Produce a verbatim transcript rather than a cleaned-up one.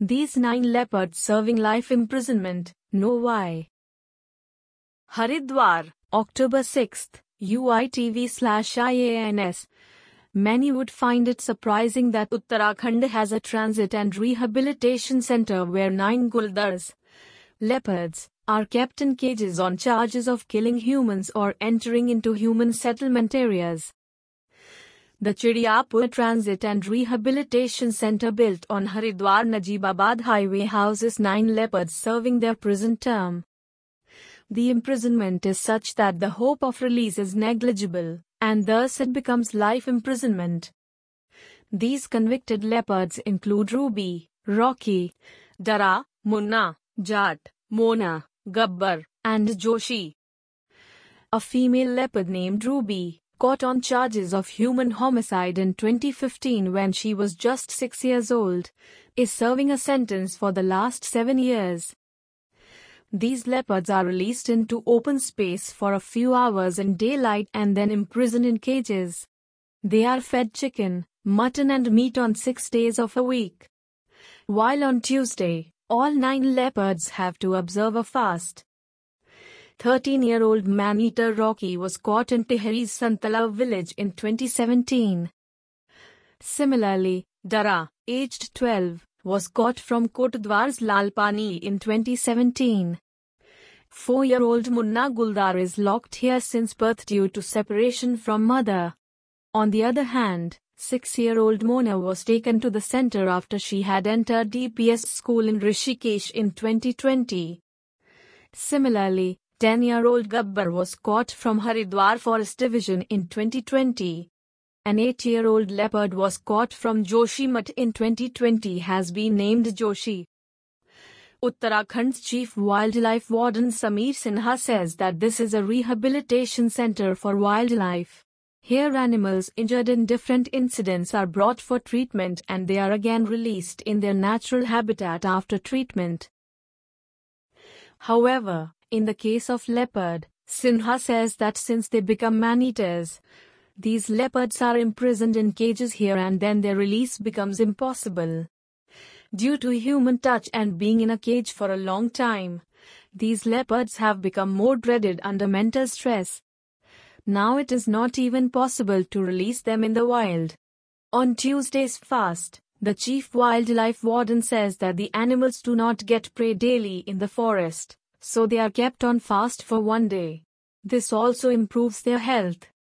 These nine leopards serving life imprisonment. Know why? Haridwar, October sixth, U I T V slash I A N S. Many would find it surprising that Uttarakhand has a transit and rehabilitation center where nine guldars, leopards, are kept in cages on charges of killing humans or entering into human settlement areas. The Chidiyapur Transit and Rehabilitation Center built on Haridwar-Najibabad Highway houses nine leopards serving their prison term. The imprisonment is such that the hope of release is negligible, and thus it becomes life imprisonment. These convicted leopards include Ruby, Rocky, Dara, Munna, Jat, Mona, Gabbar, and Joshi. A female leopard named Ruby, caught on charges of human homicide in twenty fifteen when she was just six years old, is serving a sentence for the last seven years. These leopards are released into open space for a few hours in daylight and then imprisoned in cages. They are fed chicken, mutton and meat on six days of a week. While on Tuesday, all nine leopards have to observe a fast. thirteen-year-old man-eater Rocky was caught in Tihri's Santala village in twenty seventeen. Similarly, Dara, aged twelve, was caught from Kotadwar's Lalpani in twenty seventeen. Four-year-old Munna Guldar is locked here since birth due to separation from mother. On the other hand, six-year-old Mona was taken to the center after she had entered D P S school in Rishikesh in twenty twenty. Similarly, ten-year-old Gabbar was caught from Haridwar Forest Division in twenty twenty. An eight-year-old leopard was caught from Joshimath in twenty twenty has been named Joshi. Uttarakhand's Chief Wildlife Warden Sameer Sinha says that this is a rehabilitation center for wildlife. Here animals injured in different incidents are brought for treatment and they are again released in their natural habitat after treatment. However, in the case of leopard, Sinha says that since they become man-eaters, these leopards are imprisoned in cages here and then their release becomes impossible. Due to human touch and being in a cage for a long time, these leopards have become more dreaded under mental stress. Now it is not even possible to release them in the wild. On Tuesday's fast, the Chief Wildlife Warden says that the animals do not get prey daily in the forest, so they are kept on fast for one day. This also improves their health.